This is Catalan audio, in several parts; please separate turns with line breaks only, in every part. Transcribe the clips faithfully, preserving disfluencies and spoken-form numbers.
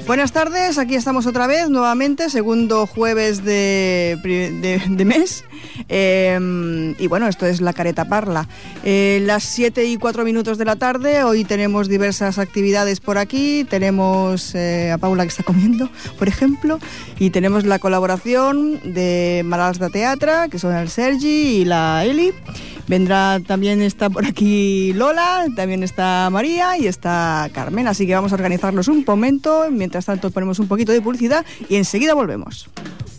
Buenas tardes, aquí estamos otra vez, nuevamente, segundo jueves de, de, de mes. Eh, y bueno, esto es La Careta Parla. Eh, las siete y cuatro minutos de la tarde, hoy tenemos diversas actividades por aquí. Tenemos eh, a Paula que está comiendo, por ejemplo, y tenemos la colaboración de Malalts de Teatra, que son el Sergi y la Eli. Vendrá también, está por aquí Lola, también está María y está Carmen, así que vamos a organizarlos un momento. Mientras tanto ponemos un poquito de publicidad y enseguida volvemos.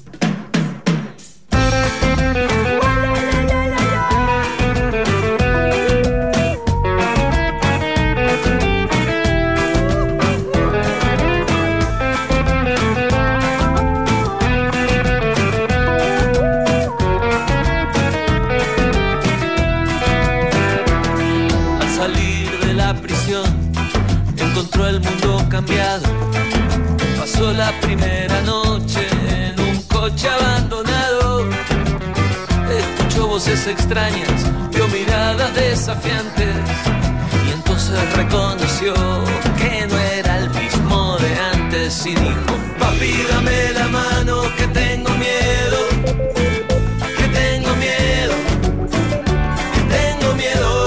El mundo cambiado, pasó la primera noche en un coche abandonado, escuchó voces extrañas, vio miradas desafiantes y entonces reconoció que no era el mismo de antes y dijo: papi, dame la mano que tengo miedo, que tengo miedo, que tengo miedo.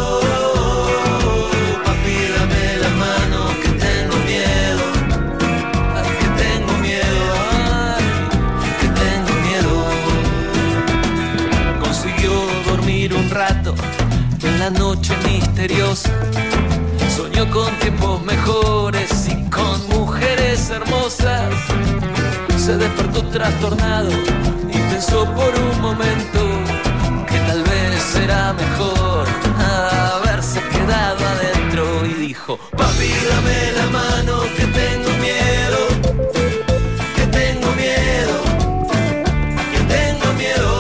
La noche misteriosa soñó con tiempos mejores y con mujeres hermosas. Se despertó trastornado y pensó por un momento que tal vez era mejor haberse quedado adentro y dijo: papi, dame la mano que tengo miedo, que tengo miedo, que tengo miedo.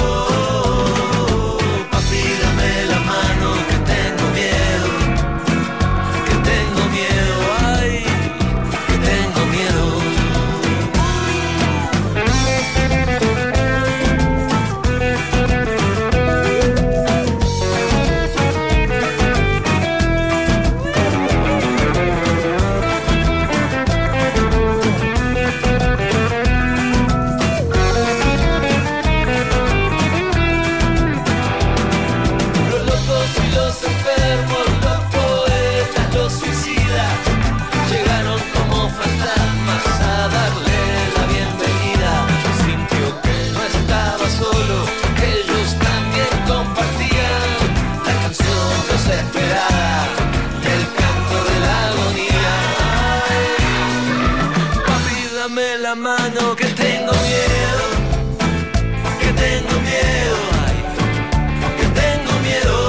La mano que tengo miedo, que tengo miedo, ay, que tengo miedo.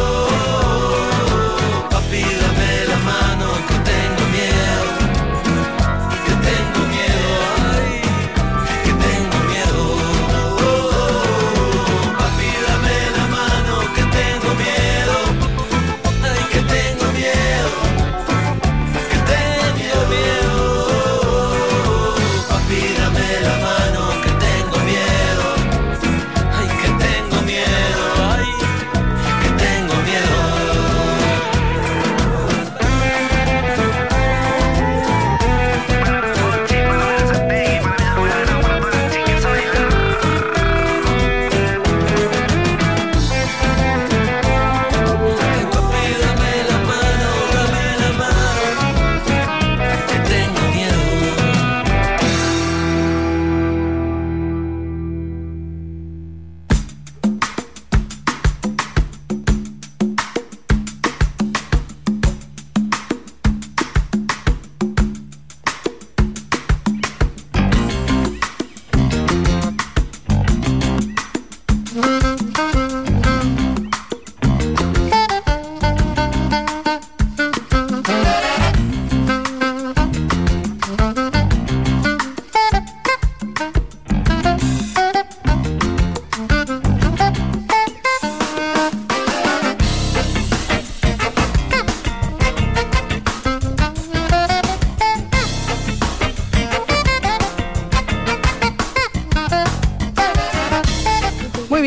Papi, dame la mano que tengo miedo, que tengo miedo, ay, que tengo miedo. Papi, dame la mano que tengo miedo, ay, que tengo miedo, que tengo miedo. Dame la mano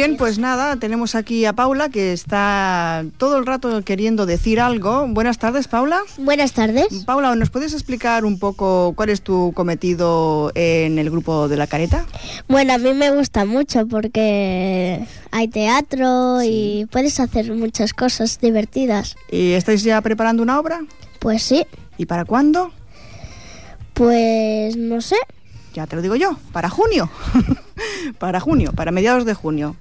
bien, pues nada, tenemos aquí a Paula, que está todo el rato queriendo decir algo. Buenas tardes, Paula.
Buenas tardes.
Paula, ¿nos puedes explicar un poco cuál es tu cometido en el grupo de La Careta?
Bueno, a mí me gusta mucho porque hay teatro sí. y puedes hacer muchas cosas divertidas.
¿Y estáis ya preparando una obra?
Pues sí.
¿Y para cuándo?
Pues no sé.
Ya te lo digo yo, para junio. Para junio, para mediados de junio.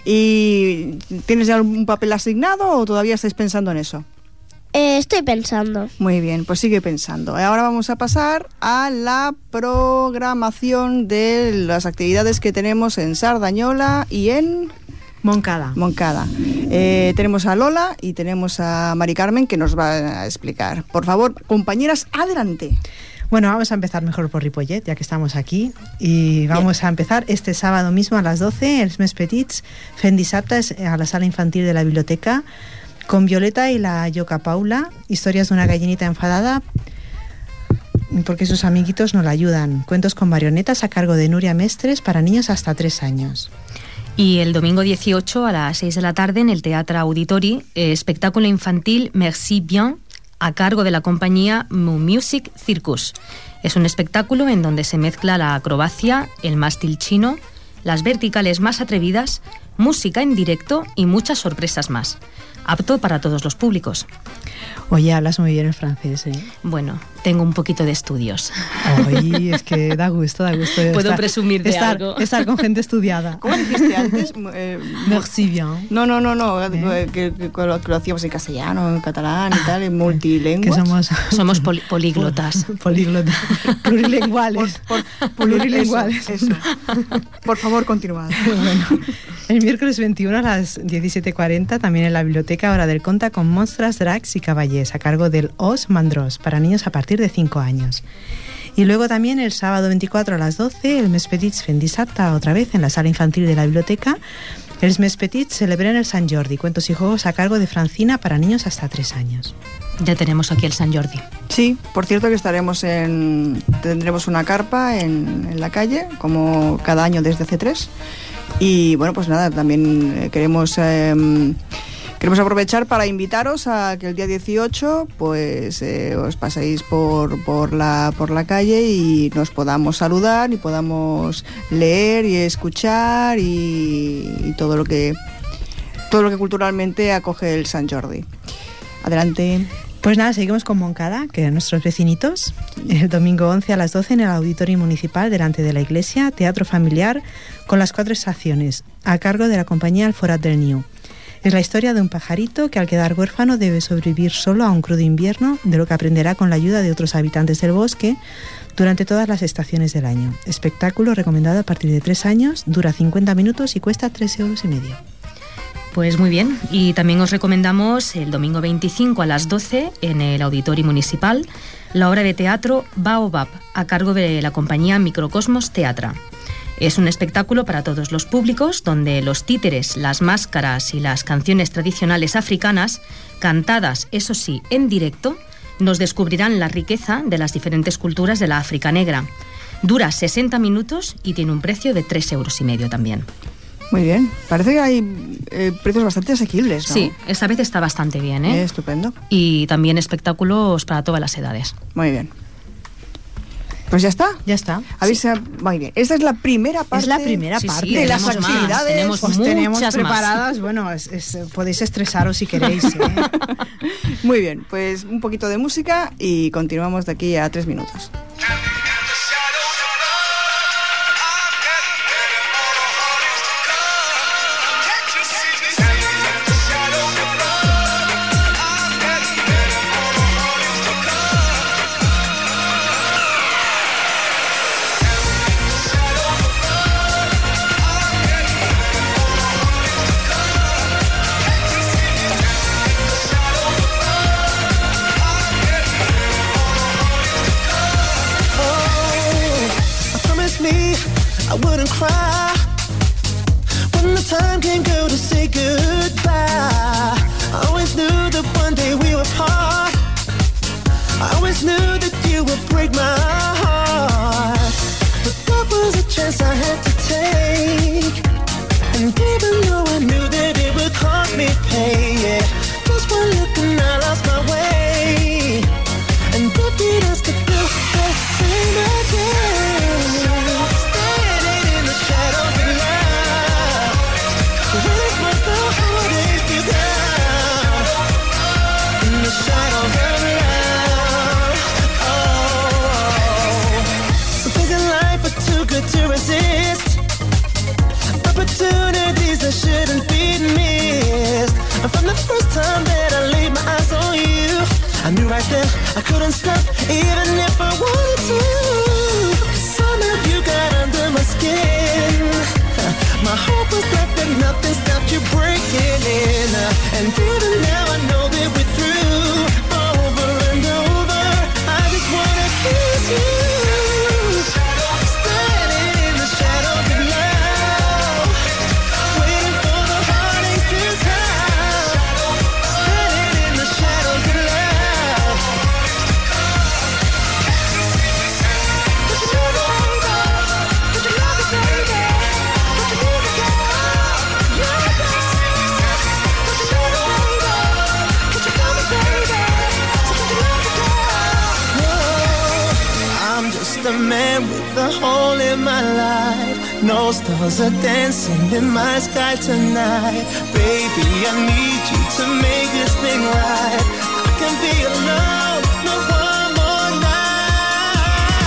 ¿Y tienes ya un papel asignado o todavía estáis pensando en eso?
Eh, estoy pensando.
Muy bien, pues sigue pensando. Ahora vamos a pasar a la programación de las actividades que tenemos en Sardañola y en...
Moncada.
Moncada. Eh, tenemos a Lola y tenemos a Mari Carmen que nos va a explicar. Por favor, compañeras, adelante.
Bueno, vamos a empezar mejor por Ripollet, ya que estamos aquí. Y vamos Bien. a empezar este sábado mismo a las doce, els Més Petits, fent dissabtes a la sala infantil de la biblioteca, con Violeta y la Yoca Paula, historias de una gallinita enfadada, porque sus amiguitos no la ayudan. Cuentos con marionetas a cargo de Nuria Mestres para niños hasta tres años.
Y el domingo dieciocho a las seis de la tarde en el Teatre Auditori, eh, espectáculo infantil Merci Bien, a cargo de la compañía Mu Music Circus. Es un espectáculo en donde se mezcla la acrobacia, el mástil chino, las verticales más atrevidas, música en directo y muchas sorpresas más. Apto para todos los públicos.
Oye, hablas muy bien el francés, ¿eh?
Bueno, tengo un poquito de estudios.
Ay, es que da gusto, da gusto.
Puedo
estar,
presumir de
estar,
algo.
Estar con gente estudiada.
¿Cómo dijiste antes? Eh,
Merci bien.
No, no, no, no,
¿Eh?
que, que, que, lo, que lo hacíamos en castellano, en catalán y tal, en multilingüe.
Que somos...
Somos poli políglotas.
Políglotas. Plurilinguales.
Por, por,
Plurilinguales.
Eso, eso. Por favor, continuad.
Bueno, el miércoles veintiuno a las diecisiete cuarenta, también en la biblioteca Hora del Conta, con Monstras, Drags y Caballers, a cargo del Os Mandrós, para niños a partir de cinco años. Y luego también el sábado veinticuatro a las doce, el Més Petits fent dissabte, otra vez en la sala infantil de la biblioteca, els Més Petits celebran el Sant Jordi, cuentos y juegos a cargo de Francina para niños hasta tres años.
Ya tenemos aquí el Sant Jordi.
Sí, por cierto que estaremos en... tendremos una carpa en, en la calle, como cada año desde hace tres. Y bueno, pues nada, también queremos... Eh, Queremos aprovechar para invitaros a que el día dieciocho pues eh, os paséis por, por, la, por la calle y nos podamos saludar y podamos leer y escuchar y, y todo lo que todo lo que culturalmente acoge el Sant Jordi. Adelante.
Pues nada, seguimos con Moncada, que nuestros vecinitos. El domingo once a las doce en el Auditorio Municipal, delante de la iglesia, teatro familiar con las cuatro estaciones, a cargo de la compañía Alforat del Niu. Es la historia de un pajarito que al quedar huérfano debe sobrevivir solo a un crudo invierno, de lo que aprenderá con la ayuda de otros habitantes del bosque durante todas las estaciones del año. Espectáculo recomendado a partir de tres años, dura cincuenta minutos y cuesta tres euros y medio.
Pues muy bien, y también os recomendamos el domingo veinticinco a las doce en el Auditorio Municipal la obra de teatro Baobab, a cargo de la compañía Microcosmos Teatra. Es un espectáculo para todos los públicos donde los títeres, las máscaras y las canciones tradicionales africanas, cantadas, eso sí, en directo, nos descubrirán la riqueza de las diferentes culturas de la África negra. Dura sesenta minutos y tiene un precio de tres euros y medio también.
Muy bien, parece que hay eh, precios bastante asequibles, ¿no?
Sí, esta vez está bastante bien, ¿eh?
Eh, estupendo.
Y también espectáculos para todas las edades.
Muy bien. Pues ya está.
Ya está.
Avisa, sí. Muy bien. Esta es la primera parte.
Es la primera
sí,
parte
sí,
de las
tenemos
actividades.
Más, tenemos
pues
muchas
tenemos
más.
preparadas. Bueno, es, es, podéis estresaros si queréis, ¿eh?
Muy bien, pues un poquito de música y continuamos de aquí a tres minutos.
I wouldn't cry when the time came, girl, to say goodbye. I always knew that one day we were apart. I always knew that you would break my heart. But that was a chance I had to take. And even though I knew that it would cost me pain, yeah, just one look and I lost my way. And if it has to do the same again, standing in the shadows of love, waiting for the holidays to come. In the shadows of love, oh, oh. So busy life are too good to resist. Opportunities that shouldn't be missed. And from the first time that I laid my eyes on you, I knew right then I couldn't stop, even if I wanted to. Somehow you got under my skin. My hope was that, that nothing stopped you breaking in. And even now I know that we're through. Over and over, I just wanna kiss you. Standing in the shadows of love, waiting for the heartaches to come. Standing in the shadows of love. Would you love it, baby? Would you love it, baby? Would you leave it, girl? Yeah, girl. Would you love it, baby? Would you love it, baby? So would you love it, girl? Whoa, I'm just a man with a hole in my life. No stars are dancing in my sky tonight. Baby, I need you to make this thing right. I can be alone, no one more night.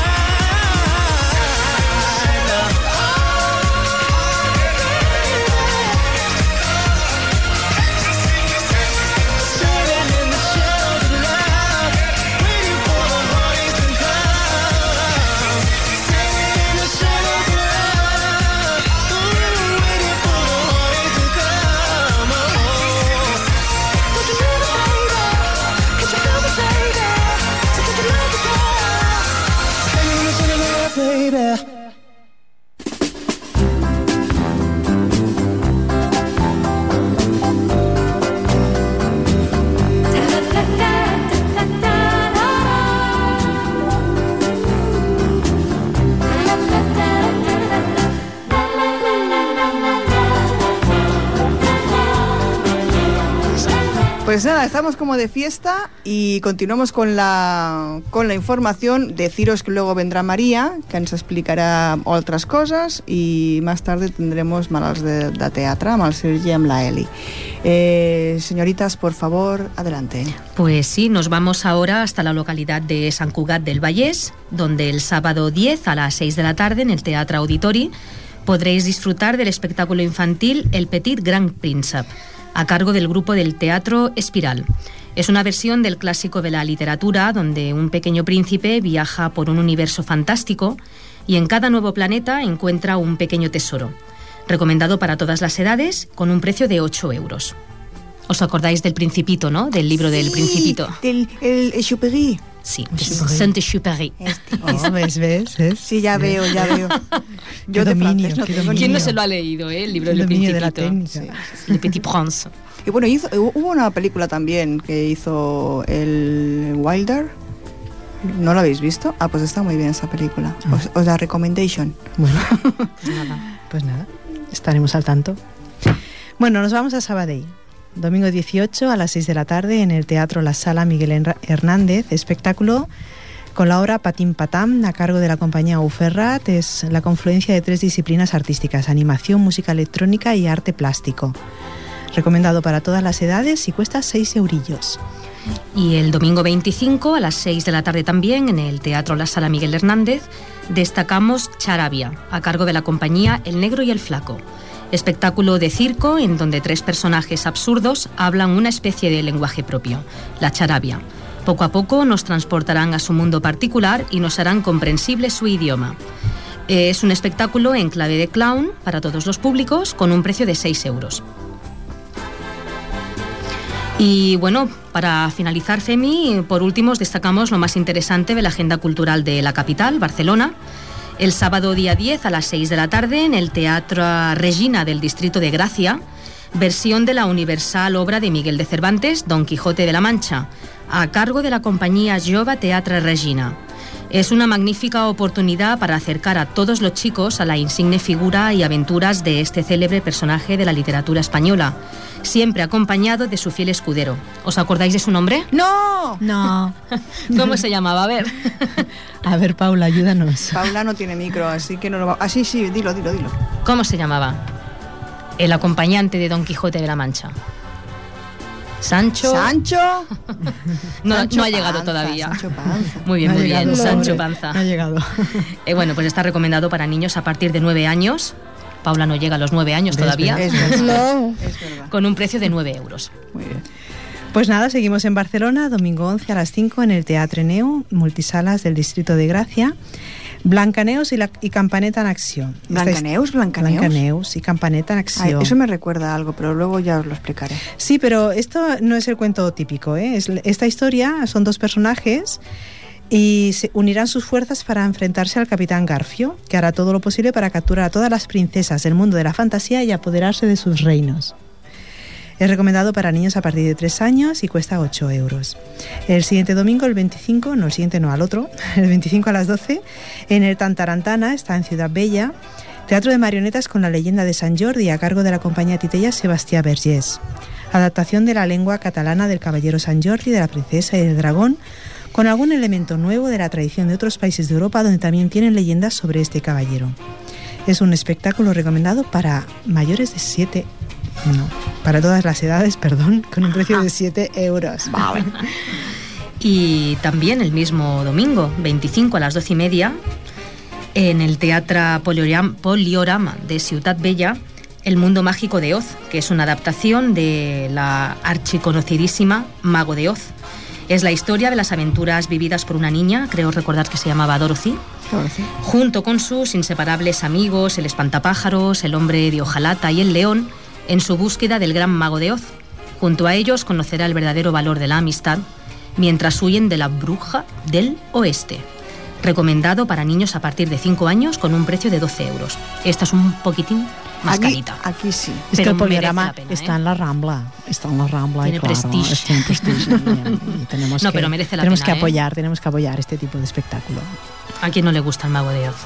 Standing in the shadows of love, waiting for the heartaches to come. Standing in the shadows of love, ooh, waiting for the heartaches to come. Oh. Would you love it, baby? Would you love it, baby? So would you love it, girl? Standing in the shadows of love, baby.
Pues nada, estamos como de fiesta y continuamos con la, con la información. Deciros que luego vendrá María, que nos explicará otras cosas, y más tarde tendremos Manuals de, de teatro, amb el Sergi, amb la Eli. Eh, señoritas, por favor, adelante.
Pues sí, nos vamos ahora hasta la localidad de Sant Cugat del Vallès, donde el sábado diez a las seis de la tarde en el Teatre Auditori podréis disfrutar del espectáculo infantil El Petit Grand Príncep, a cargo del grupo del Teatro Espiral. Es una versión del clásico de la literatura donde un pequeño príncipe viaja por un universo fantástico y en cada nuevo planeta encuentra un pequeño tesoro. Recomendado para todas las edades, con un precio de ocho euros. ¿Os acordáis del Principito, no? Del libro
Sí,
del Principito.
Del el Exupéry.
Sí, de Saint-Exupéry.
Este,
Oh,
este.
¿ves, ves? ¿ves?
Sí, ya veo, ya veo.
Qué
de
dominio,
francés no
qué
tengo
dominio.
ni
¿Quién no
idea.
se lo ha leído, eh? El libro
El
del
dominio
Principito.
de la técnica.
Le Petit Prince.
Y bueno, hizo, hubo una película también que hizo el Wilder. ¿No la habéis visto? Ah, pues está muy bien esa película. Os, os la recommendation.
Bueno,
Pues nada.
pues nada, estaremos al tanto. Bueno, nos vamos a Sabadell. Domingo dieciocho a las seis de la tarde en el Teatro La Sala Miguel Herr- Hernández, espectáculo con la obra Patim Patam, a cargo de la compañía Uferrat. Es la confluencia de tres disciplinas artísticas: animación, música electrónica y arte plástico. Recomendado para todas las edades y cuesta seis eurillos.
Y el domingo veinticinco a las seis de la tarde también en el Teatro La Sala Miguel Hernández destacamos Charabia, a cargo de la compañía El Negro y el Flaco. Espectáculo de circo en donde tres personajes absurdos hablan una especie de lenguaje propio, la charabia. Poco a poco nos transportarán a su mundo particular y nos harán comprensible su idioma. Es un espectáculo en clave de clown para todos los públicos con un precio de seis euros. Y bueno, para finalizar, Femi, por último os destacamos lo más interesante de la agenda cultural de la capital, Barcelona. El sábado día diez a las seis de la tarde en el Teatro Regina del Distrito de Gracia, versión de la universal obra de Miguel de Cervantes, Don Quijote de la Mancha, a cargo de la compañía Jove Teatre Regina. Es una magnífica oportunidad para acercar a todos los chicos a la insigne figura y aventuras de este célebre personaje de la literatura española, siempre acompañado de su fiel escudero. ¿Os acordáis de su nombre?
¡No!
No.
¿Cómo se llamaba? A ver.
A ver, Paula, ayúdanos.
Paula no tiene micro, así que no lo va... Ah, sí, sí, dilo, dilo, dilo.
¿Cómo se llamaba? El acompañante de Don Quijote de la Mancha. Sancho...
¿Sancho?
No,
Sancho
no ha llegado
Panza,
todavía.
Sancho Panza.
Muy bien,
No ha
muy
llegado,
bien,
pobre.
Sancho Panza.
No ha llegado.
Eh, bueno, pues está recomendado para niños a partir de nueve años. Paula no llega a los nueve años
¿Ves?
todavía.
Es verdad.
No.
Es verdad.
Con un precio de nueve euros.
Muy bien.
Pues nada, seguimos en Barcelona, domingo once a las cinco en el Teatre Neu, multisalas del Distrito de Gracia. Blancaneus y, la, y Campaneta en acción.
¿Blancaneus? ¿Blancaneus?
Blancaneus y Campaneta en
Ay,
acción.
eso me recuerda a algo, pero luego ya os lo explicaré.
Sí, pero esto no es el cuento típico, ¿eh? Es, esta historia son dos personajes y se unirán sus fuerzas para enfrentarse al Capitán Garfio, que hará todo lo posible para capturar a todas las princesas del mundo de la fantasía y apoderarse de sus reinos. Es recomendado para niños a partir de tres años y cuesta ocho euros. El siguiente domingo, el veinticinco, no el siguiente, no al otro, el veinticinco a las doce, en el Tantarantana, está en Ciudad Bella, teatro de marionetas con la leyenda de Sant Jordi a cargo de la compañía titella Sebastià Vergés. Adaptación de la lengua catalana del caballero Sant Jordi, de la princesa y del dragón, con algún elemento nuevo de la tradición de otros países de Europa donde también tienen leyendas sobre este caballero. Es un espectáculo recomendado para mayores de siete No, para todas las edades, perdón, con un precio de siete euros.
Vale.
Y también el mismo domingo, veinticinco a las doce y media, en el Teatre Polioram- Poliorama de Ciutat Bella, El mundo mágico de Oz, que es una adaptación de la archiconocidísima Mago de Oz. Es la historia de las aventuras vividas por una niña, creo recordar que se llamaba Dorothy,
Dorothy.
junto con sus inseparables amigos, el espantapájaros, el hombre de hojalata y el león, en su búsqueda del gran Mago de Oz. Junto a ellos conocerá el verdadero valor de la amistad, mientras huyen de la bruja del oeste. Recomendado para niños a partir de cinco años con un precio de doce euros. Esta es un poquitín más
Aquí,
carita.
aquí sí.
Es que
Pero
el Poliorama
merece la pena,
está
¿eh?
en la Rambla, está en la Rambla
Tiene
y claro,
prestigio.
tiene prestigio y, y tenemos
No,
que,
pero merece la
tenemos
pena,
que
¿eh?
apoyar, tenemos que apoyar este tipo de espectáculo.
¿A quién no le gusta el Mago de Oz?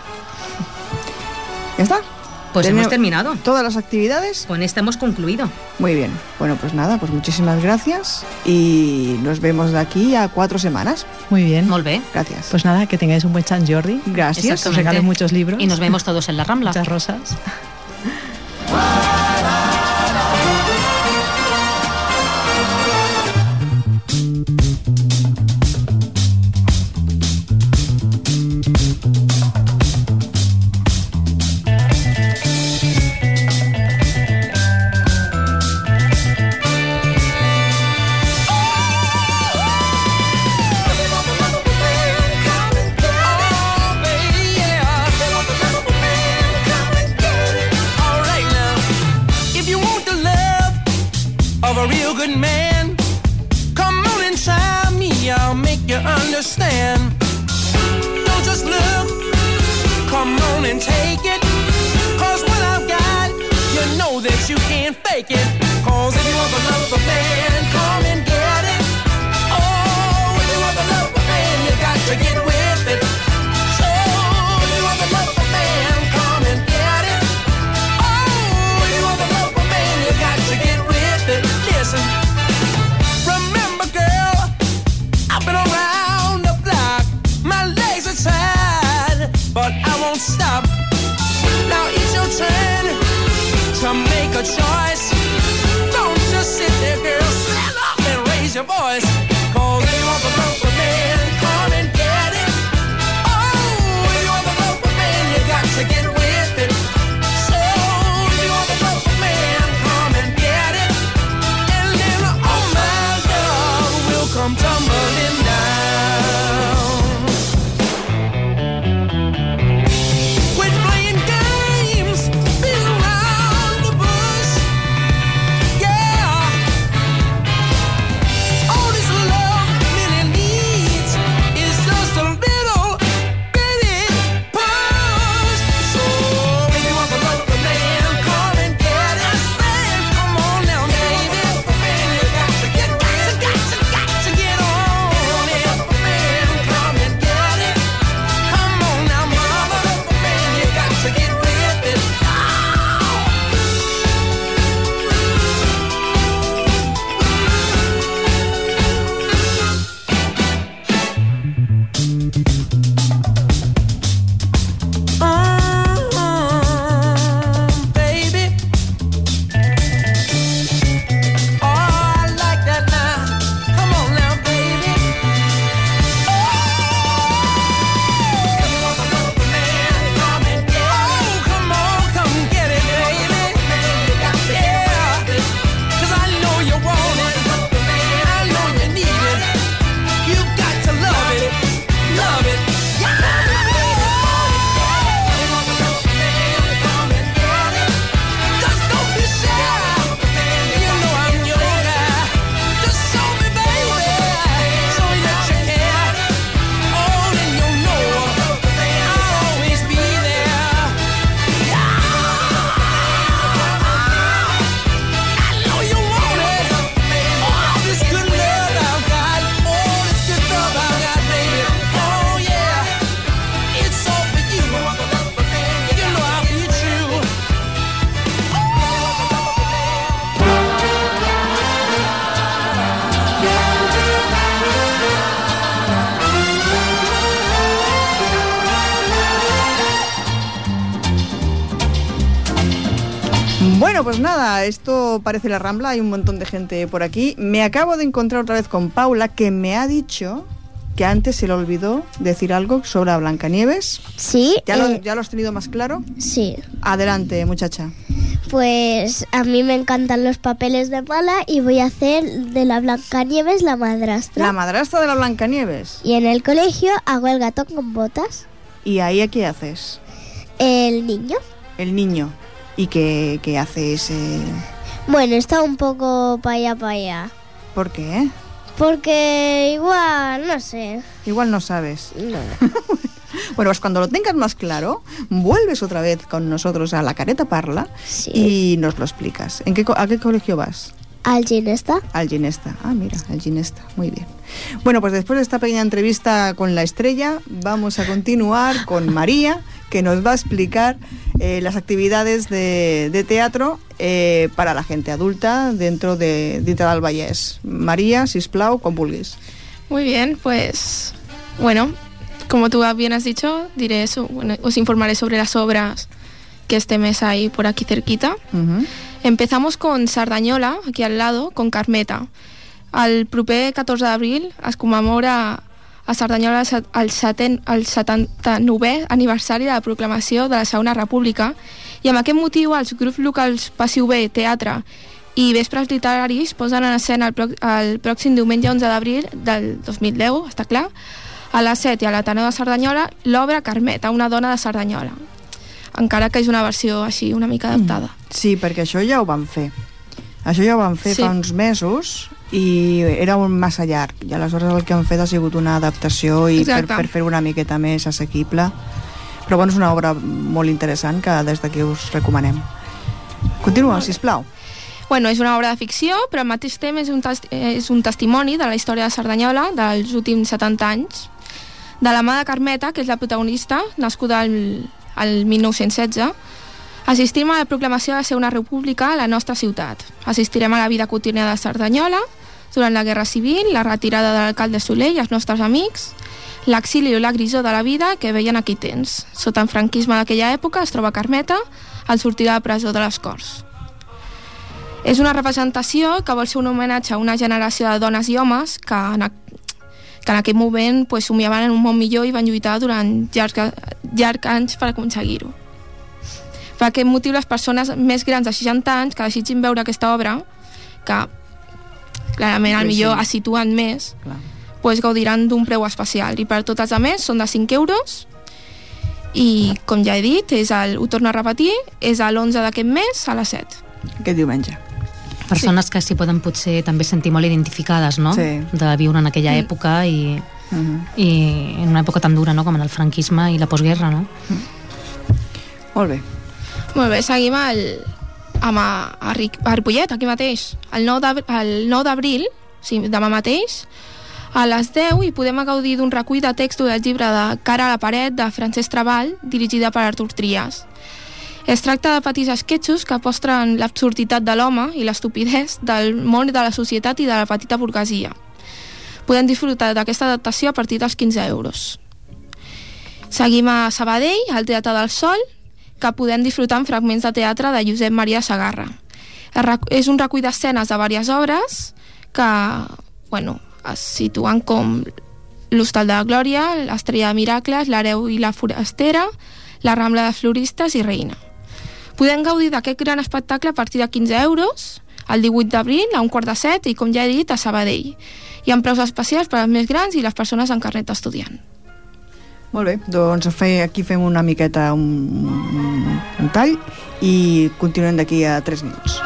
¿Ya está?
Pues
Tenemos
hemos terminado.
¿Todas las actividades?
Con esta hemos concluido.
Muy bien. Bueno, pues nada, pues muchísimas gracias y nos vemos de aquí a cuatro semanas.
Muy bien.
Molt bé.
Gracias.
Pues nada, que tengáis un buen Sant Jordi.
Gracias.
Os
Exactamente.
regalen muchos libros.
Y nos vemos todos en la Rambla.
Muchas rosas.
Of a real good man, come on and try me, I'll make you understand. Don't just look, come on and take it, cause what I've got, you know that you can't fake it. Cause if you want the love of a man, come and get it. Oh, if you want the love of a man, you got to get with it. So, if you want the love of a man, come and get it. Oh, if you want the love of a man, you got to get with it. Listen, remember girl, I've been around the block. My legs are tired, but I won't stop. Now it's your turn to make a choice. Don't just sit there girl, stand up and raise your voice. Cause if you want the love of a man, come and get it. Oh, if you want the love of a man, you got to get with it. So, if you want the love of a man, come and get it. And then all my love will come tumbling down. Quit playing games, beat around the bush. Yeah. All this
Bueno, pues nada, esto parece la Rambla, hay un montón de gente por aquí. Me acabo de encontrar otra vez con Paula, que me ha dicho que antes se le olvidó decir algo sobre a Blancanieves.
Sí.
¿Ya, lo,
eh,
¿Ya lo has tenido más claro?
Sí.
Adelante, muchacha.
Pues a mí me encantan los papeles de mala y voy a hacer de la Blancanieves la madrastra.
La madrastra de la Blancanieves.
Y en el colegio hago el gato con botas.
¿Y ahí a qué haces?
El niño.
El niño. ¿Y qué, qué haces? Eh?
Bueno, está un poco para allá, para allá.
¿Por qué?
Porque igual, no sé.
Igual no sabes.
No.
Bueno, pues cuando lo tengas más claro, vuelves otra vez con nosotros a La Careta Parla
Sí.
y nos lo explicas. ¿En qué, co- ¿A qué colegio vas?
¿Al Ginesta?
Al Ginesta. Ah, mira, al Ginesta. Muy bien. Bueno, pues después de esta pequeña entrevista con la estrella, vamos a continuar con María, que nos va a explicar eh, las actividades de, de teatro eh, para la gente adulta dentro de Dita del Vallès. María, sisplau, quan vulguis.
Muy bien, pues bueno, como tú bien has dicho, diré eso, bueno, os informaré sobre las obras que este mes hay por aquí cerquita.
Uh-huh.
Empezamos con Sardañola, aquí al lado, con Carmeta. El proper catorze d'abril es commemora a Sardanyola el, seten, el setanta-novè aniversari de la proclamació de la Segona República i amb aquest motiu els grups locals Passiu B, Teatre i Vespres Literaris posen en escena el, pro, el pròxim diumenge onze d'abril del dos mil deu, està clar, a les set i a l'Ateneu de Sardanyola l'obra Carmeta, una dona de Sardanyola, encara que és una versió així una mica adaptada.
Sí, perquè això ja ho van fer. Això ja ho van fer
Sí.
fa uns mesos i era un massa llarg i aleshores el que han fet ha sigut una adaptació i per,
Exacte.
per fer una miqueta més assequible, però bueno, és una obra molt interessant que des d'aquí us recomanem. Continua, sisplau.
Bueno, és una obra de ficció, però al mateix temps és un, testi és un testimoni de la història de Sardanyola dels últims setanta anys, de la mà de Carmeta, que és la protagonista, nascuda al, al mil nou-cents setze. Assistim a la proclamació de ser una república a la nostra ciutat. Assistirem a la vida quotidiana de Sardanyola durant la Guerra Civil, la retirada de l'alcalde Soler i els nostres amics, l'exili o la grisó de la vida que veien aquell temps. Sota el franquisme d'aquella època es troba Carmeta al sortir de la presó de les Corts. És una representació que vol ser un homenatge a una generació de dones i homes que en, que en aquell moment pues, somiaven en un món millor i van lluitar durant llargs, llargs anys per aconseguir-ho. Per aquest motiu, les persones més grans de seixanta anys que desitgin veure aquesta obra, que clarament al
Sí,
millor
sí.
es situen més,
Clar.
pues, gaudiran d'un preu especial. I per tots els altres són de cinc euros i, com ja he dit, és el, ho torno a repetir, és l'onze d'aquest mes a les set.
Aquest diumenge.
Persones que s'hi poden potser també sentir molt identificades, no?
Sí.
De viure en aquella
Mm.
època i,
Uh-huh.
i en una època tan dura, no?, com en el franquisme i la postguerra, no?
Molt bé.
Molt bé, seguim el, amb a, a, Ric, a Ripollet, aquí mateix. El nou d'abril, sí, demà mateix, a les deu hi podem gaudir d'un recull de textos del llibre de Cara a la paret de Francesc Treball, dirigida per Artur Trias. Es tracta de petits esquetxos que mostren l'absurditat de l'home i l'estupidesa del món de la societat i de la petita burguesia. Podem disfrutar d'aquesta adaptació a partir dels quinze euros. Seguim a Sabadell, al Teatre del Sol, que podem disfrutar en fragments de teatre de Josep Maria Sagarra. És un recull d'escenes de diverses obres que, bueno, es situen com l'Hostal de la Glòria, l'Estrella de Miracles, l'Hereu i la Forastera, la Rambla de Floristes i Reina. Podem gaudir d'aquest gran espectacle a partir de quinze euros, el divuit d'abril, a un quart de set, i com ja he dit, a Sabadell. Hi ha preus especials per als més grans i les persones amb carnet d'estudiant.
Molt bé, doncs fe, aquí fem una miqueta un, un, un tall i continuem d'aquí a tres minuts.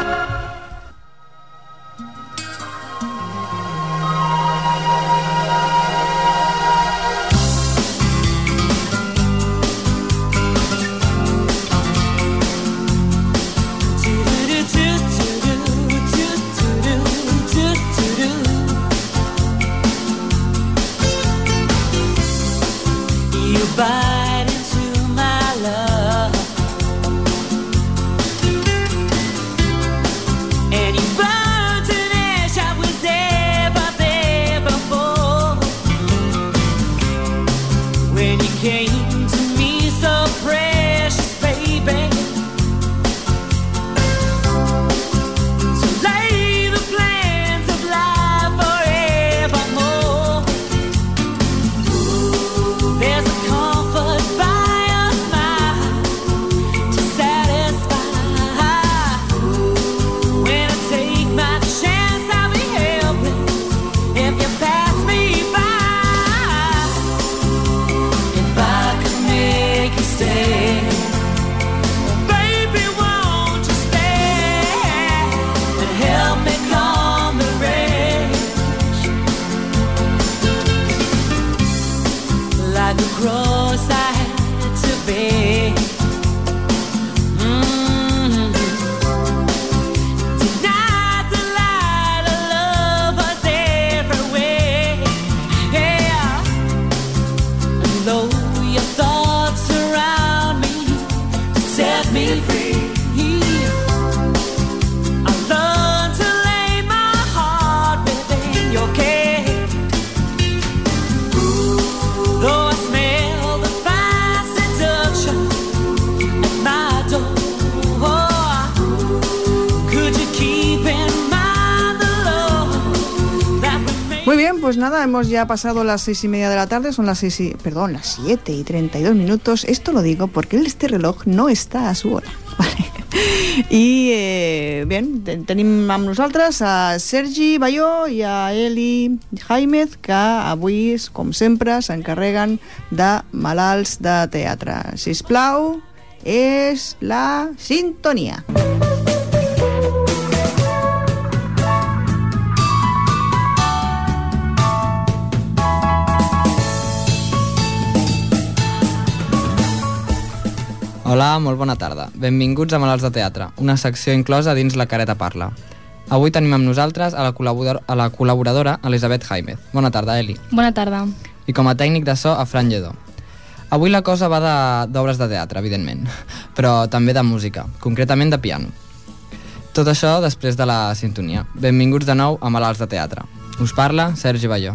Bite into my love, and you burn to ash. I was ever there before when you came to me so precious, baby. cross I had to bear. Mm-hmm. Denied the light of love was everywhere. Yeah. And though your thoughts surround me to set me free,
Muy bien, pues nada, hemos ya pasado las seis y media de la tarde, son las seis y, perdón, las siete y treinta y dos minutos. Esto lo digo porque este reloj no está a su hora, vale? I eh, bien, ten tenim amb nosaltres a Sergi Balló i a Eli Jaimez, que avui, com sempre, s'encarreguen de malalts de teatre. Sisplau, és la sintonia.
Hola, molt bona tarda. Benvinguts a Malalts de Teatre, una secció inclosa dins La Careta Parla. Avui tenim amb nosaltres a la, col·laborador a la col·laboradora Elisabet Jaimez. Bona tarda, Eli.
Bona tarda.
I com a tècnic de so, a Fran Lledó. Avui la cosa va d'obres de, de teatre, evidentment, però també de música, concretament de piano. Tot això després de la sintonia. Benvinguts de nou a Malalts de Teatre. Us parla Sergi Balló.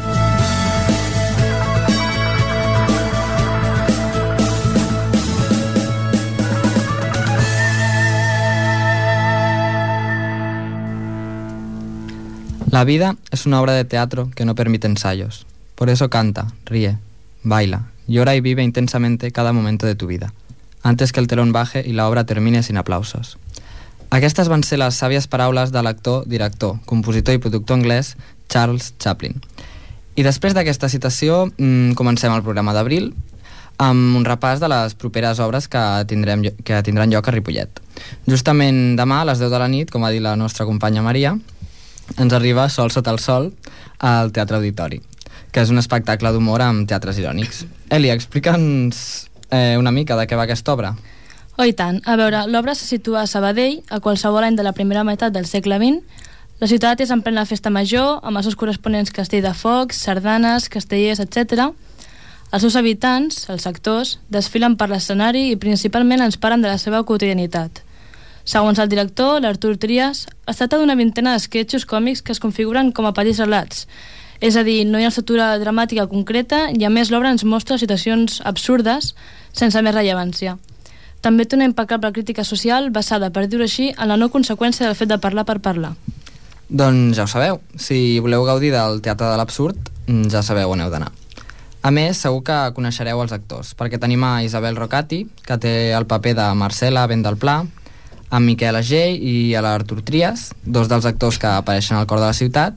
La vida es una obra de teatro que no permite ensayos. Por eso canta, ríe, baila, llora y vive intensamente cada momento de tu vida, antes que el telón baje y la obra termine sin aplausos. Aquestes van ser les sàvies paraules de l'actor, director, compositor i productor anglès Charles Chaplin. I després d'aquesta citació mmm, comencem el programa d'abril amb un repàs de les properes obres que, tindrem, que tindran lloc a Ripollet. Justament demà a les deu de la nit, com ha dit la nostra companya Maria, ens arriba Sol sota el sol al Teatre Auditori, que és un espectacle d'humor amb teatres irònics. Eli, explica'ns eh, una mica de què va aquesta obra.
Oh, i tant. A veure, l'obra se situa a Sabadell a qualsevol any de la primera meitat del segle vint. La ciutat és en plena festa major, amb els seus corresponents castell de focs, sardanes, castellers, etcètera. Els seus habitants, els actors, desfilen per l'escenari i principalment ens parlen de la seva quotidianitat. Segons el director, l'Artur Trias, es tracta d'una vintena d'esquetxos còmics que es configuren com a petits relats. És a dir, no hi ha estructura dramàtica concreta i a més l'obra ens mostra situacions absurdes sense més rellevància. També té una impecable crítica social basada, per dir-ho així, en la no conseqüència del fet de parlar per parlar.
Doncs ja ho sabeu, si voleu gaudir del teatre de l'absurd, ja sabeu on heu d'anar. A més, segur que coneixereu els actors, perquè tenim a Isabel Rocati, que té el paper de Marcela Ben del Pla, a Miquel Agell i a l'Artur Trias, dos dels actors que apareixen al cor de la ciutat,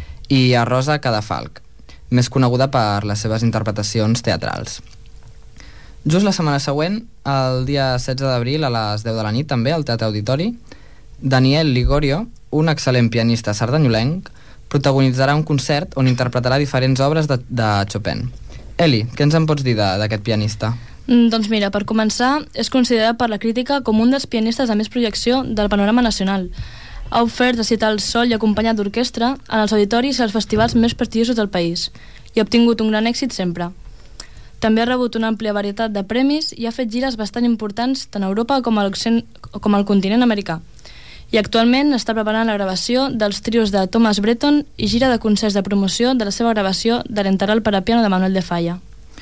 i a Rosa Cadafalch, més coneguda per les seves interpretacions teatrals. Just la setmana següent, el dia setze d'abril a les deu de la nit, també, al Teatre Auditori, Daniel Ligorio, un excel·lent pianista sardanyolenc, protagonitzarà un concert on interpretarà diferents obres de, de Chopin. Eli, què ens en pots dir d'aquest pianista?
Doncs mira, per començar, és considerat per la crítica com un dels pianistes de més projecció del panorama nacional. Ha ofert recitar el sol i acompanyat d'orquestra en els auditoris i els festivals més prestigiosos del país i ha obtingut un gran èxit sempre. També ha rebut una àmplia varietat de premis i ha fet gires bastant importants tant a Europa com, a com al continent americà. I actualment està preparant la gravació dels trios de Thomas Bretton i gira de concerts de promoció de la seva gravació de l'Enterral per a piano de Manuel de Falla.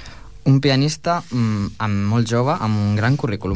Un pianista mm, amb molt jove, amb un gran currículum.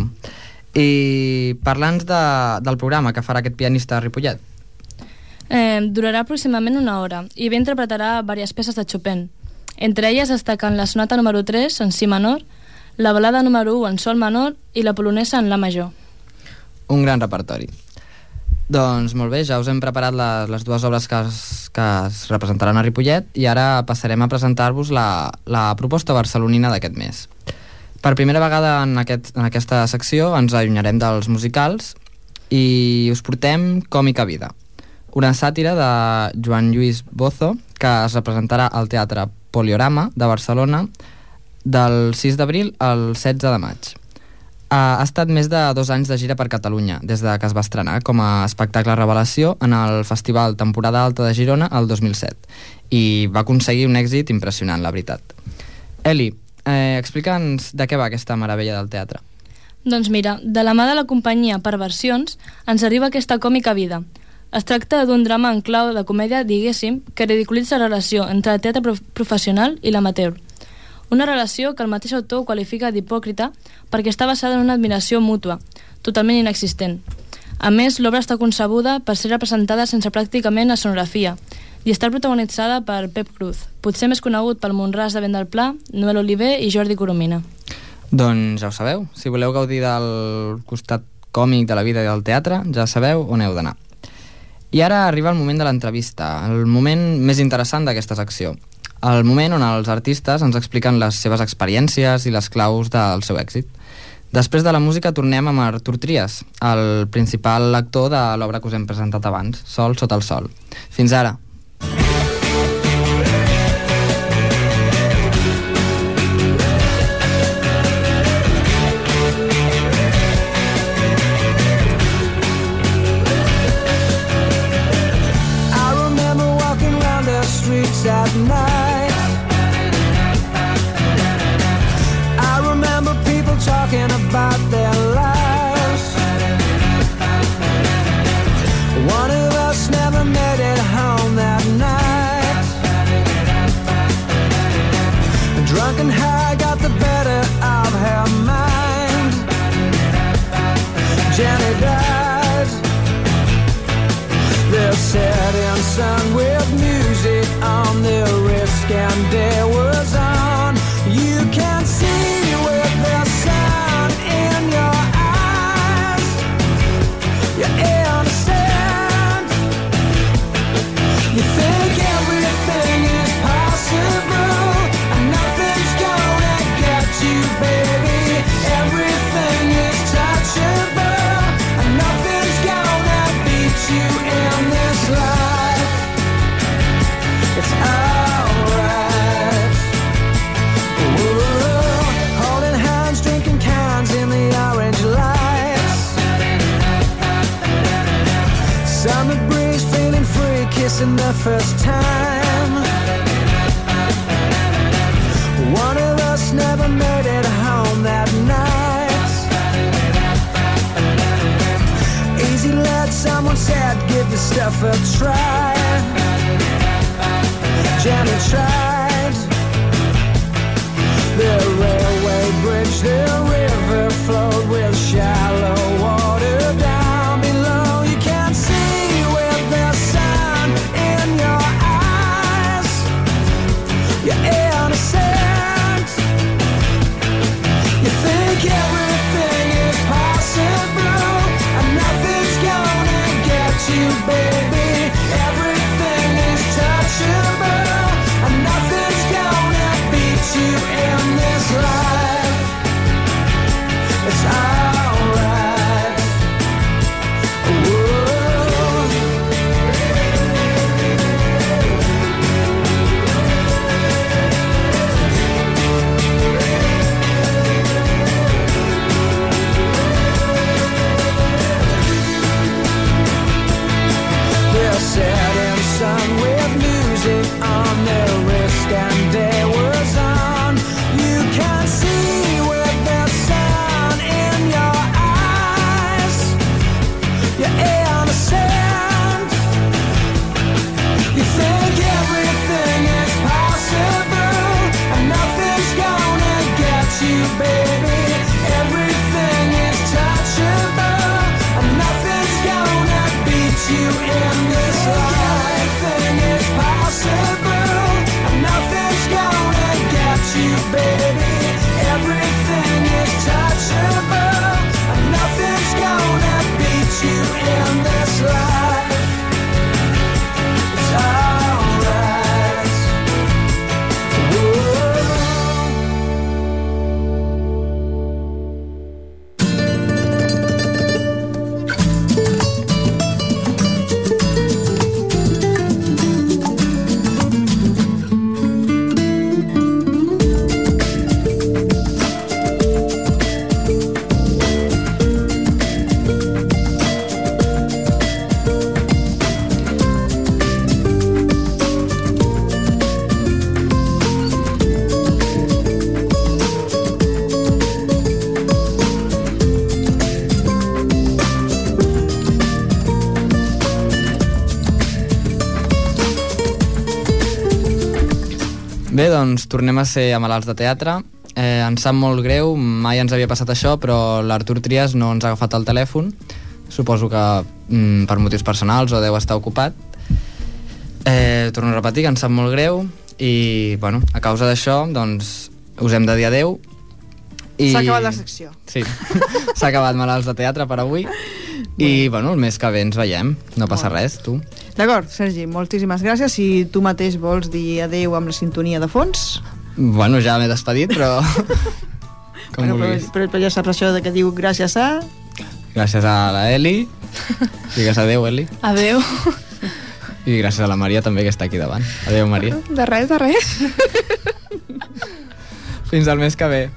I parla'ns de, del programa que farà aquest pianista a Ripollet.
Eh, durarà aproximadament una hora i bé interpretarà diverses peces de Chopin. Entre elles destaquen la sonata número tres en si menor, la balada número u en sol menor i la polonesa en la major.
Un gran repertori. Doncs molt bé, ja us hem preparat les, les dues obres que es, que es representaran a Ripollet i ara passarem a presentar-vos la, la proposta barcelonina d'aquest mes. Per primera vegada en, aquest, en aquesta secció ens allunyarem dels musicals i us portem Còmica Vida, una sàtira de Joan Lluís Bozo que es representarà al Teatre Poliorama de Barcelona del sis d'abril al setze de maig. Ha estat més de dos anys de gira per Catalunya, des de que es va estrenar com a espectacle revelació en el Festival Temporada Alta de Girona el dos mil set, i va aconseguir un èxit impressionant, la veritat. Eli, eh, explica'ns de què va aquesta meravella del teatre.
Doncs mira, de la mà de la companyia Perversions ens arriba aquesta còmica vida. Es tracta d'un drama en clau de comèdia, diguéssim, que ridiculitza la relació entre el teatre prof professional i l'amateur. Una relació que el mateix autor qualifica d'hipòcrita perquè està basada en una admiració mútua, totalment inexistent. A més, l'obra està concebuda per ser representada sense pràcticament escenografia i està protagonitzada per Pep Cruz, potser més conegut pel Montràs de Vent del Pla, Noel Oliver i Jordi Coromina.
Doncs ja ho sabeu, si voleu gaudir del costat còmic de la vida i del teatre, ja sabeu on heu d'anar. I ara arriba el moment de l'entrevista, el moment més interessant d'aquesta secció. El moment on els artistes ens expliquen les seves experiències i les claus del seu èxit. Després de la música tornem amb Artur Trias, el principal actor de l'obra que us hem presentat abans, Sol sota el sol. Fins ara!
I remember walking around the streets at night. Talking about their lives. One of us never made it home that night. Drunk and high got the better of her mind. Jenny died. The setting sun with music on the wrist, and day was on. You can see with the sun in your eyes, you're innocent. You think everything is possible, and nothing's gonna get you, baby. Everything is touchable, and nothing's gonna beat you in this life. It's alright. Holding hands, drinking cans in the orange lights. Summer breeze, feeling free, kissing the first time. One of us never made it home that night. Easy let, someone said, give the stuff a try. Jenny tried. The railway bridge, the river flowed with shallow water down below. You can't see with the sun in your eyes. You're innocent. You think everything is possible, and nothing's gonna get you, baby. Everything is touchable, and nothing
doncs tornem a ser a Malalts de Teatre. Eh, ens sap molt greu, mai ens havia passat això, però l'Artur Trias no ens ha agafat el telèfon. Suposo que mm, per motius personals o deu estar ocupat. Eh, torno a repetir que ens sap molt greu i, bueno, a causa d'això, doncs, us hem de dir adeu. I...
S'ha acabat la secció.
Sí, s'ha acabat Malalts de Teatre per avui. I, bueno, el mes que ve ens veiem. No passa res, tu.
D'acord, Sergi, moltíssimes gràcies. Si tu mateix vols dir adeu amb la sintonia de fons...
Bueno, ja m'he despedit, però... Com
bueno,
vulguis.
però, però ja saps això de que diu gràcies a...
Gràcies a la Eli. Digues adeu, Eli.
Adeu.
I gràcies a la Maria també, que està aquí davant. Adeu, Maria.
De res, de res.
Fins al mes que ve.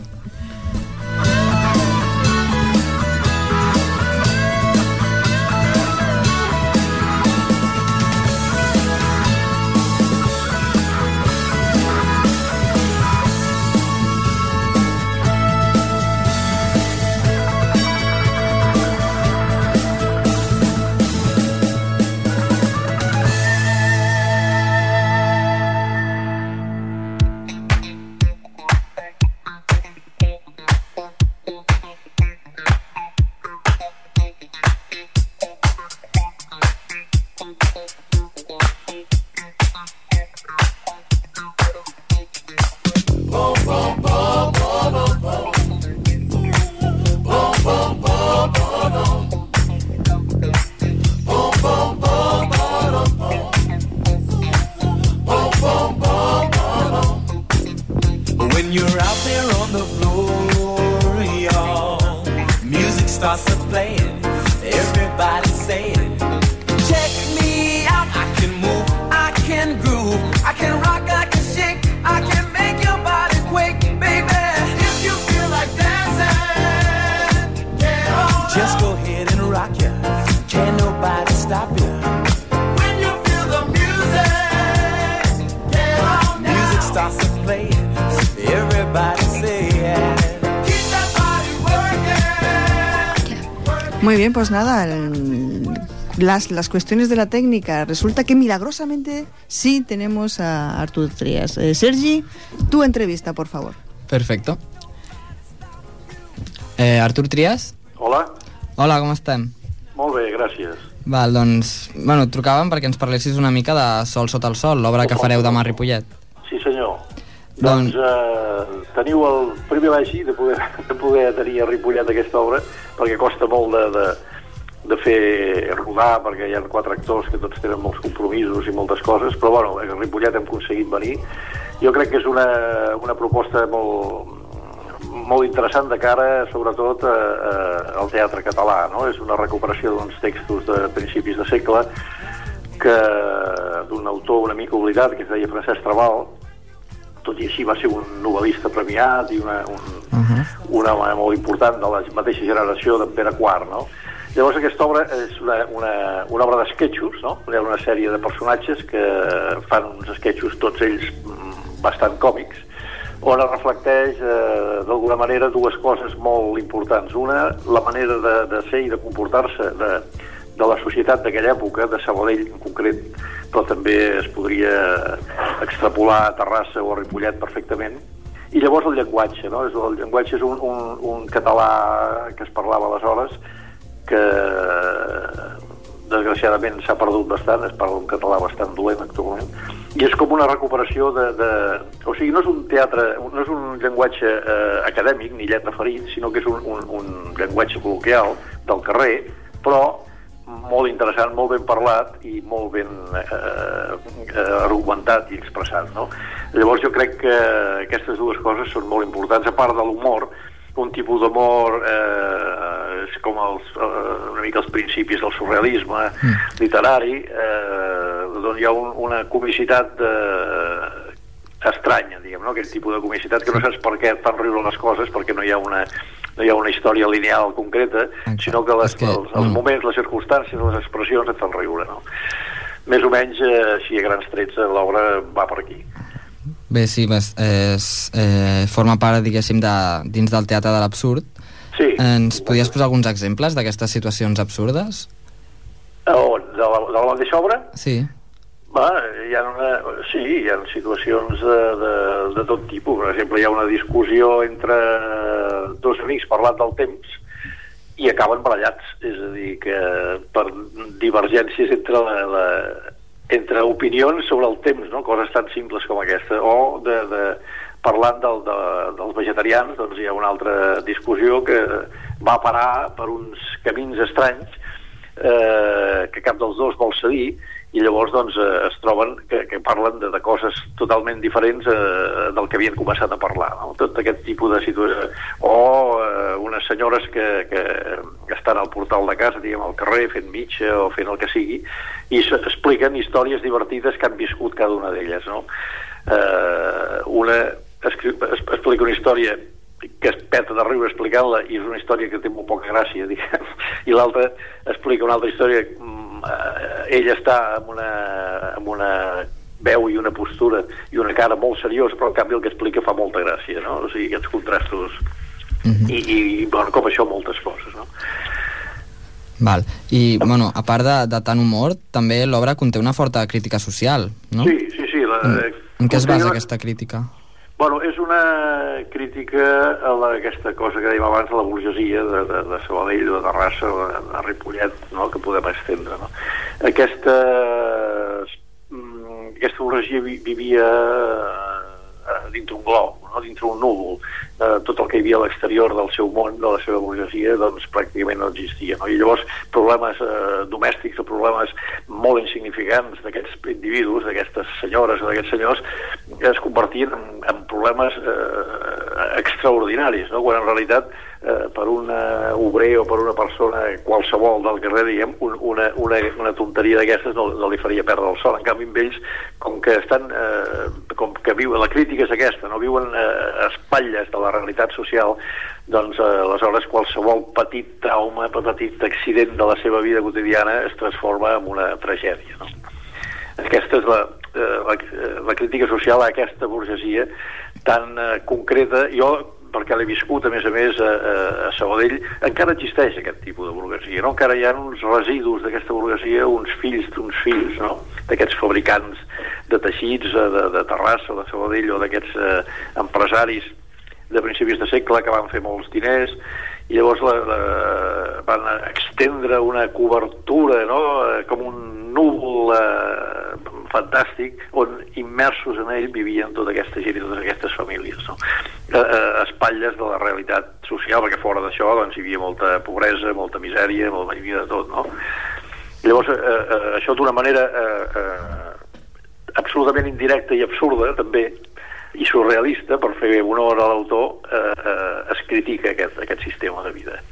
Muy bien, pues nada, el, las, las cuestiones de la técnica. Resulta que milagrosamente sí tenemos a Artur Trias. Eh, Sergi, tu entrevista, por favor.
Perfecto. Eh, Artur Trias?
Hola.
Hola, com estem?
Molt bé, gràcies.
Val, doncs, bueno, et trucàvem perquè ens parlessis una mica de Sol sota el sol, l'obra que fareu demà a Ripollet.
Sí, senyor. Doncs, doncs eh, teniu el privilegi de poder, de poder tenir a Ripollet aquesta obra, perquè costa molt de, de, de fer rodar, perquè hi ha quatre actors que tots tenen molts compromisos i moltes coses, però bueno, a Ripollet hem aconseguit venir. Jo crec que és una, una proposta molt, molt interessant de cara, sobretot, a, a, al teatre català, no? És una recuperació d'uns textos de principis de segle que d'un autor una mica oblidat, que es deia Francesc Trabal. Tot i així va ser un novel·lista premiat i una, un, uh-huh. una home molt important de la mateixa generació d'en Pere quart, no? Llavors aquesta obra és una, una, una obra d'esquetxos, no? Hi ha una sèrie de personatges que fan uns esquetxos, tots ells bastant còmics, on es reflecteix eh, d'alguna manera dues coses molt importants. Una, la manera de, de ser i de comportar-se de, de la societat d'aquella època, de Sabadell en concret, però també es podria extrapolar a Terrassa o a Ripollet perfectament. I llavors el llenguatge, no? El llenguatge és un, un, un català que es parlava aleshores, que desgraciadament s'ha perdut bastant, es parla un català bastant dolent actualment, i és com una recuperació de... de... O sigui, no és un teatre, no és un llenguatge eh, acadèmic, ni lletra ferit, sinó que és un, un, un llenguatge col·loquial del carrer, però molt interessant, molt ben parlat i molt ben eh, argumentat i expressat, no? Llavors jo crec que aquestes dues coses són molt importants, a part de l'humor, un tipus d'humor eh, és com els, eh, una mica els principis del surrealisme mm. literari, eh, on hi ha un, una comicitat eh, estranya, diguem, no? Aquell tipus de comicitat que no saps per què et fan riure les coses, perquè no hi ha una, no hi ha una història lineal concreta, exacte. Sinó que, les, que els, els moments, les circumstàncies, les expressions et fan riure, no? Més o menys, eh, així a grans trets, l'obra va per aquí.
Bé, sí, és, és, eh, forma part, diguéssim, de, dins del teatre de l'absurd.
Sí.
Ens podries posar alguns exemples d'aquestes situacions absurdes?
Oh, de, la, de la mateixa obra?
Sí.
Va, hi ha una, sí, hi ha situacions de, de, de tot tipus. Per exemple, hi ha una discussió entre dos amics parlant del temps i acaben barallats. És a dir, que per divergències entre, la, la, entre opinions sobre el temps, no? Coses tan simples com aquesta. O de, de, parlant del, de, dels vegetarians, doncs hi ha una altra discussió que va parar per uns camins estranys eh, que cap dels dos vol cedir, i llavors doncs, eh, es troben que, que parlen de, de coses totalment diferents eh, del que havien començat a parlar, no? Tot aquest tipus de situació. O eh, unes senyores que, que estan al portal de casa, diguem, al carrer, fent mitja o fent el que sigui, i expliquen històries divertides que han viscut cada una d'elles, no? Eh, una escri- es, explica una història que es peta de riure explicant-la i és una història que té molt poca gràcia, diguem, i l'altra explica una altra història. Uh, ell està amb una, amb una veu i una postura i una cara molt seriós, però en canvi el que explica fa molta gràcia, no? O sigui, aquests contrastos. Mm-hmm. I, i bueno, com això moltes coses, no?
Val. I, bueno, a part de, de tant humor, també l'obra conté una forta crítica social, no?
Sí, sí, sí. La,
en, en què es basa una... aquesta crítica?
Bueno, és una crítica a la, aquesta cosa que dèiem abans, a la burgesia de, de, de Sabadell, de Terrassa, de, de Ripollet, no?, que podem estendre, no? Aquesta, aquesta burgesia vivia dintre un glob, no?, dintre un núvol. Eh, tot el que hi havia a l'exterior del seu món, de la seva burgesia, doncs pràcticament no existia, no? I llavors problemes eh, domèstics o problemes molt insignificants d'aquests individus, d'aquestes senyores o d'aquests senyors, es convertien en, en problemes eh, extraordinaris, no? Quan en realitat eh, per un obrer o per una persona qualsevol del carrer, diguem, un, una, una, una tonteria d'aquestes no, no li faria perdre el sol. En canvi, amb ells, com que estan eh, com que viuen, la crítica és aquesta, no? Viuen eh, a espatlles de la realitat social, doncs eh, aleshores qualsevol petit trauma, petit accident de la seva vida quotidiana es transforma en una tragèdia, no? Aquesta és la, eh, la, la crítica social a aquesta burgesia tan eh, concreta. Jo, perquè l'he viscut, a més a més, a, a Sabadell, encara existeix aquest tipus de burgesia, no? Encara hi ha uns residus d'aquesta burgesia, uns fills d'uns fills, no?, d'aquests fabricants de teixits de, de Terrassa, de Sabadell, o d'aquests eh, empresaris de principis de segle que van fer molts diners, i llavors la, la, van extendre una cobertura, no?, com un núvol eh, fantàstic, on immersos en ell vivien tota aquesta gent i totes aquestes famílies, no? A, a espatlles de la realitat social, perquè fora d'això doncs, hi havia molta pobresa, molta misèria, molta hi havia de tot, no? Llavors, eh, eh, això d'una manera eh, eh, absolutament indirecta i absurda, també, i surrealista, per fer honor a l'autor, eh, eh, es critica aquest, aquest sistema de vida.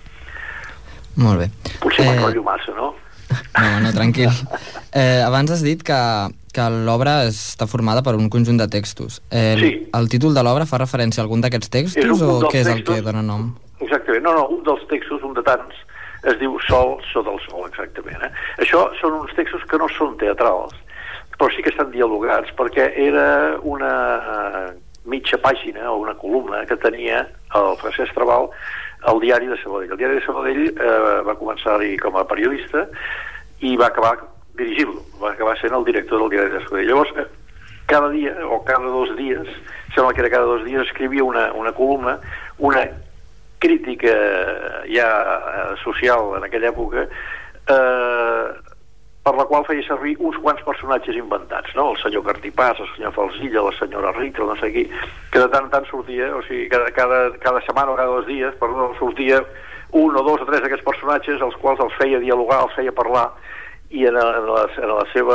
Molt bé.
Potser eh... m'enrotllo massa, no?
No, no, tranquil. Eh, abans has dit que, que l'obra està formada per un conjunt de textos. Eh,
sí.
El títol de l'obra fa referència a algun d'aquests textos o què és el que dona nom?
Exactament. No, no, un dels textos, un de tants, es diu Sol sota el sol, exactament. Eh? Això són uns textos que no són teatrals, però sí que estan dialogats, perquè era una mitja pàgina o una columna que tenia el Francesc Trabal al Diari de Sabadell. El Diari de Sabadell eh, va començar-hi com a periodista i va acabar dirigint-lo, va acabar sent el director del Diari de Sabadell. Llavors, eh, cada dia, o cada dos dies, sembla que era cada dos dies, escrivia una, una columna, una crítica ja social en aquella època, eh, per la qual feia servir uns quants personatges inventats, no? El senyor Cartipàs, el senyor Falsilla, la senyora Rica, no sé qui, que de tant en tant sortia, o sigui, cada, cada, cada setmana o cada dos dies, perdó, sortia un o dos o tres d'aquests personatges, els quals els feia dialogar, els feia parlar, i en, en, les, en la seva,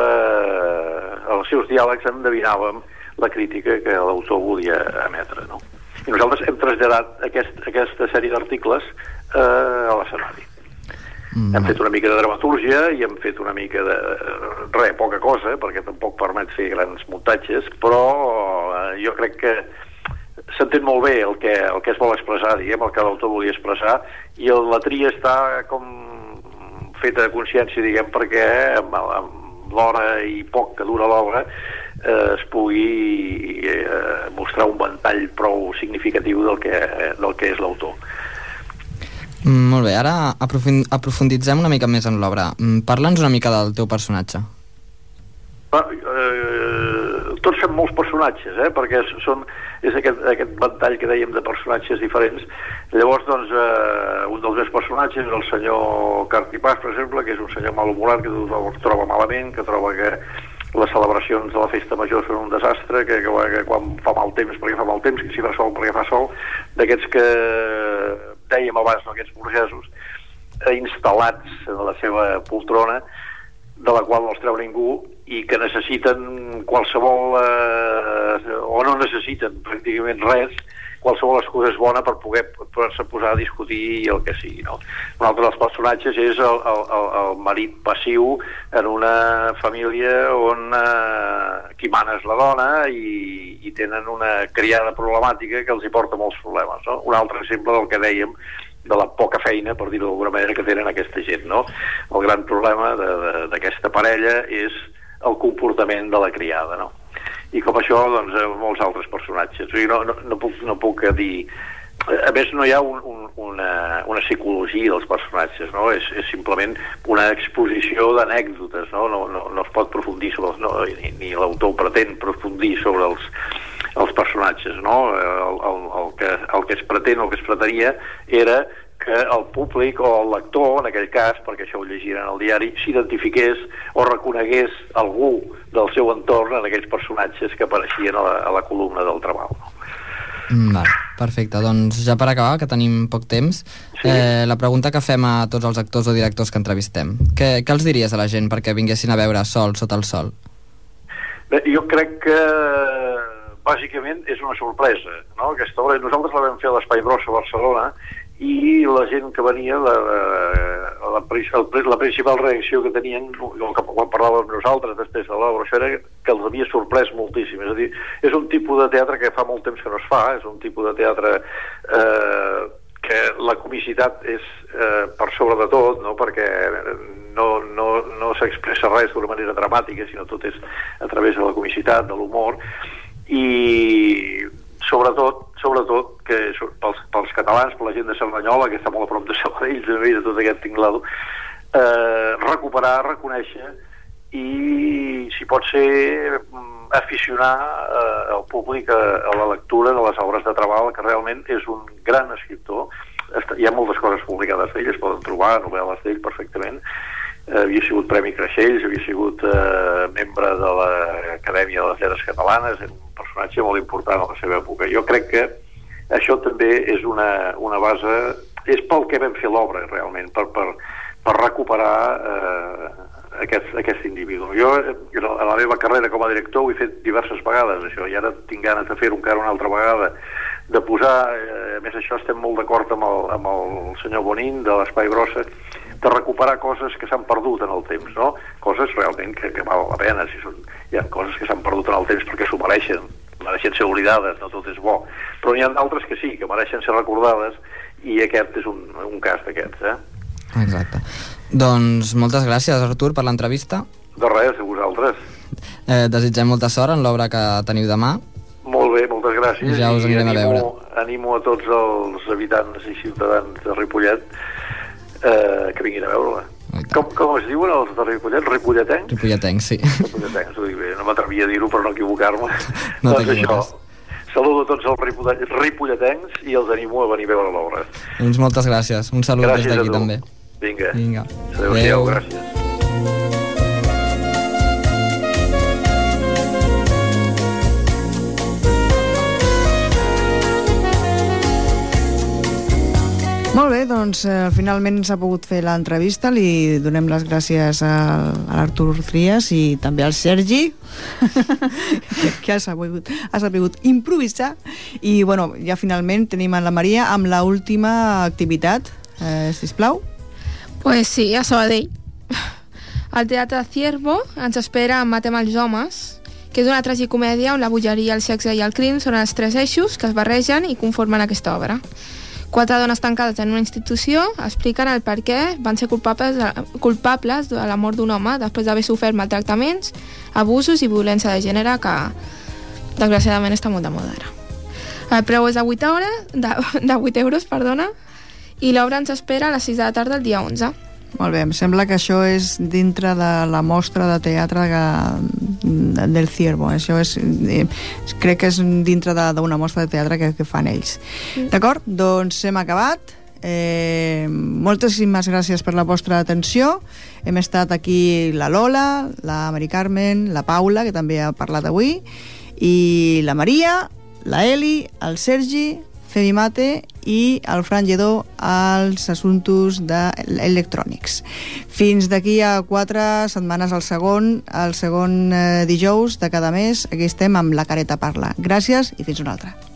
en els seus diàlegs endevinàvem la crítica que l'autor volia emetre, no? I nosaltres hem traslladat aquest, aquesta sèrie d'articles eh, a l'escenari. Mm. Hem fet una mica de dramatúrgia i hem fet una mica de... res, poca cosa, perquè tampoc permet fer grans muntatges, però eh, jo crec que s'entén molt bé el que, el que es vol expressar, diguem, el que l'autor volia expressar, i el, la tria està com feta de consciència, diguem, perquè amb, amb l'hora i poc que dura l'obra eh, es pugui eh, mostrar un ventall prou significatiu del que, del que és l'autor.
Molt bé, ara aprofunditzem una mica més en l'obra. Parla'ns una mica del teu personatge.
Eh, tots són molts personatges, eh? Perquè són, és aquest, aquest ventall que dèiem de personatges diferents. Llavors, doncs, eh, un dels més personatges és el senyor Cartipàs, per exemple, que és un senyor malhumorat, que tothom troba malament, que troba que les celebracions de la festa major són un desastre, que, que, que quan fa mal temps perquè fa mal temps, que si fa sol perquè fa sol, d'aquests que dèiem abans, no, aquests burgesos instal·lats en la seva poltrona, de la qual no els treu ningú, i que necessiten qualsevol, eh, o no necessiten pràcticament res, qualsevol excusa és bona per poder poder-se posar a discutir el que sigui, no? Un altre dels personatges és el, el, el, el marit passiu en una família on eh, qui mana és la dona i, i tenen una criada problemàtica que els hi porta molts problemes, no? Un altre exemple del que dèiem de la poca feina, per dir-ho d'alguna manera, que tenen aquesta gent, no? El gran problema d'aquesta parella és el comportament de la criada, no? I com això, doncs, molts altres personatges. O sigui, no, no, no, puc, no puc dir... A més, no hi ha un, un, una, una psicologia dels personatges, no? És, és simplement una exposició d'anècdotes, no? No, no? no es pot profundir sobre els... No, ni, ni l'autor pretén profundir sobre els, els personatges, no? El, el, el, que, el que es pretén, el que es pretenia era que el públic o el lector, en aquell cas, perquè això ho llegiran al diari, s'identifiqués o reconegués algú del seu entorn en aquells personatges que apareixien a la, a la columna del Trabal.
Vale, perfecte. Doncs ja per acabar, que tenim poc temps, sí. eh, la pregunta que fem a tots els actors o directors que entrevistem. Què, què els diries a la gent perquè vinguessin a veure Sol sota el sol?
Bé, jo crec que bàsicament és una sorpresa, no? Aquesta obra, nosaltres la vam fer a l'Espai Brossa a Barcelona, i la gent que venia, la, la, la, la principal reacció que tenien quan parlàvem amb nosaltres després de l'obra, això era que els havia sorprès moltíssim. És a dir, és un tipus de teatre que fa molt temps que no es fa, és un tipus de teatre eh, que la comicitat és eh, per sobre de tot, no? Perquè no, no, no s'expressa res d'una manera dramàtica, sinó tot és a través de la comicitat, de l'humor, i sobretot, sobretot que pels, pels catalans, per la gent de Cerdanyola, que està molt a prop de Sabadell, també, de tot aquest tinglado, eh, recuperar, reconèixer i, si pot ser, aficionar eh, el públic a, a la lectura de les obres de Trabal, que realment és un gran escriptor. Hi ha moltes coses publicades d'ell, es poden trobar novel·les d'ell perfectament. Eh, havia sigut Premi Creixells, havia sigut eh, membre de l'Acadèmia de les Lletres Catalanes, era un personatge molt important a la seva època. Jo crec que això també és una, una base, és pel que vam fer l'obra realment, per, per, per recuperar eh, aquest, aquest individu. Jo en la meva carrera com a director ho he fet diverses vegades, això, i ara tinc ganes de fer-ho encara una altra vegada, de posar, eh, a més això estem molt d'acord amb, el, amb el senyor Bonin de l'Espai Brossa, de recuperar coses que s'han perdut en el temps, no? Coses realment que, que val la pena, si són, hi ha coses que s'han perdut en el temps perquè s'ho mereixen, mereixen ser oblidades, no tot és bo, però n'hi ha d'altres que sí, que mereixen ser recordades, i aquest és un, un cas d'aquests, eh?
Exacte. Doncs moltes gràcies, Artur, per l'entrevista.
De res, a vosaltres.
Eh, desitgem molta sort en l'obra que teniu demà.
Molt bé, moltes gràcies.
I ja us anirem
animo,
a veure.
Animo a tots els habitants i ciutadans de Ripollet eh, que vinguin a veure-la. Com, com es diuen els de Ripollet? Ripolletencs?
Ripolletencs, sí.
Ripolletencs, ho dic bé. No m'atrevia a dir-ho per no equivocar-me.
No
doncs això, saludo a tots els ripolletencs i els animo a venir a veure l'obra.
Doncs moltes gràcies. Un salut
gràcies
des d'aquí també.
Vinga.
Vinga.
Adéu-siau, gràcies.
Molt bé, doncs eh, finalment s'ha pogut fer l'entrevista. Li donem les gràcies a, a l'Artur Trias i també al Sergi que ha sabut, ha sabut improvisar. I bueno, ja finalment tenim a la Maria amb la última activitat, eh, sisplau.
Pues sí, a Sabadell. Al Teatre Ciervo ens espera Matem els homes, que és una tragicomèdia on la bogeria, el sexe i el crim són els tres eixos que es barregen i conformen aquesta obra. Quatre dones tancades en una institució expliquen el per què van ser culpables de, culpables de la mort d'un home després d'haver sofert maltractaments, abusos i violència de gènere que, desgraciadament, està molt de moda ara. El preu és de vuit euros, de, de vuit euros, perdona, i l'obra ens espera a les sis de la tarda el dia onze.
Molt bé, em sembla que això és dintre de la mostra de teatre que, del Ciervo. Això és, eh, crec que és dintre d'una mostra de teatre que, que fan ells. Mm. D'acord? Doncs hem acabat. Eh, moltíssimes gràcies per la vostra atenció. Hem estat aquí la Lola, la Mari Carmen, la Paula, que també ha parlat avui, i la Maria, la Eli, el Sergi, Femi Mate i el Fran Lledó als assuntos de electrònics. Fins d'aquí a quatre setmanes al segon, el segon eh, dijous de cada mes, aquí estem amb La Careta Parla. Gràcies i fins una altra.